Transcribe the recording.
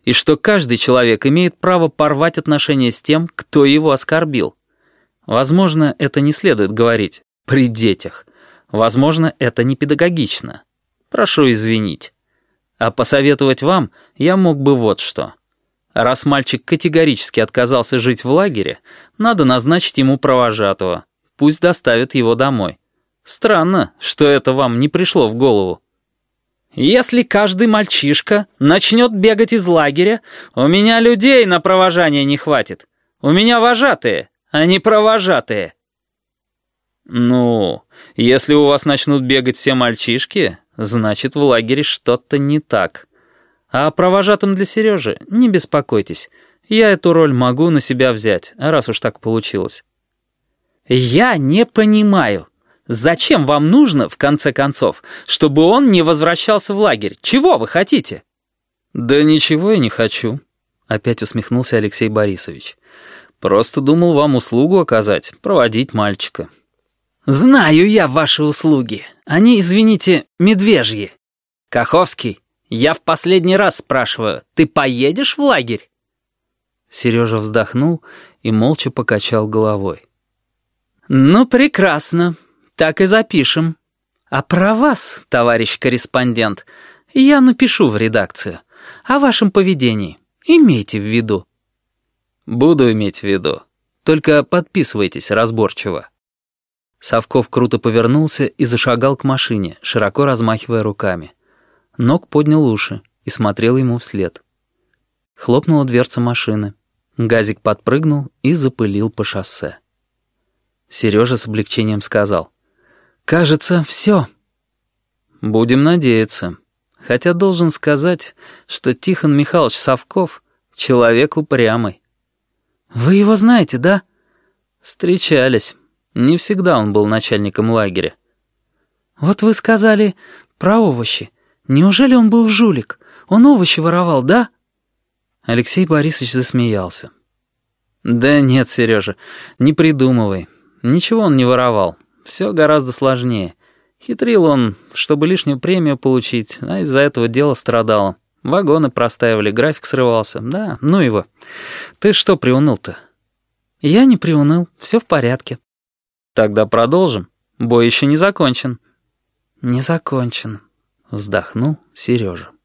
и что каждый человек имеет право порвать отношения с тем, кто его оскорбил. Возможно, это не следует говорить при детях. Возможно, это не педагогично. Прошу извинить. А посоветовать вам я мог бы вот что. Раз мальчик категорически отказался жить в лагере, надо назначить ему провожатого. Пусть доставит его домой. Странно, что это вам не пришло в голову. Если каждый мальчишка начнет бегать из лагеря, у меня людей на провожание не хватит. У меня вожатые, а не провожатые. Ну, если у вас начнут бегать все мальчишки, значит, в лагере что-то не так. А провожатым для Сережи не беспокойтесь. Я эту роль могу на себя взять, раз уж так получилось. Я не понимаю, зачем вам нужно, в конце концов, чтобы он не возвращался в лагерь? Чего вы хотите? Да ничего я не хочу, опять усмехнулся Алексей Борисович. Просто думал вам услугу оказать, проводить мальчика. Знаю я ваши услуги. Они, извините, медвежьи. Каховский, я в последний раз спрашиваю, ты поедешь в лагерь? Сережа вздохнул и молча покачал головой. Ну, прекрасно. Так и запишем. А про вас, товарищ корреспондент, я напишу в редакцию. О вашем поведении имейте в виду. Буду иметь в виду. Только подписывайтесь разборчиво. Совков круто повернулся и зашагал к машине, широко размахивая руками. Нок поднял уши и смотрел ему вслед. Хлопнула дверца машины. Газик подпрыгнул и запылил по шоссе. Сережа с облегчением сказал: «Кажется, все». «Будем надеяться. Хотя должен сказать, что Тихон Михайлович Совков — человек упрямый». «Вы его знаете, да?» «Встречались. Не всегда он был начальником лагеря». «Вот вы сказали про овощи. Неужели он был жулик? Он овощи воровал, да?» Алексей Борисович засмеялся. «Да нет, Сережа, не придумывай. Ничего он не воровал. Все гораздо сложнее. Хитрил он, чтобы лишнюю премию получить, а из-за этого дело страдало. Вагоны простаивали, график срывался. Да, ну его. Ты что приуныл-то?» «Я не приуныл, все в порядке». «Тогда продолжим. Бой еще не закончен». «Не закончен», — вздохнул Сережа.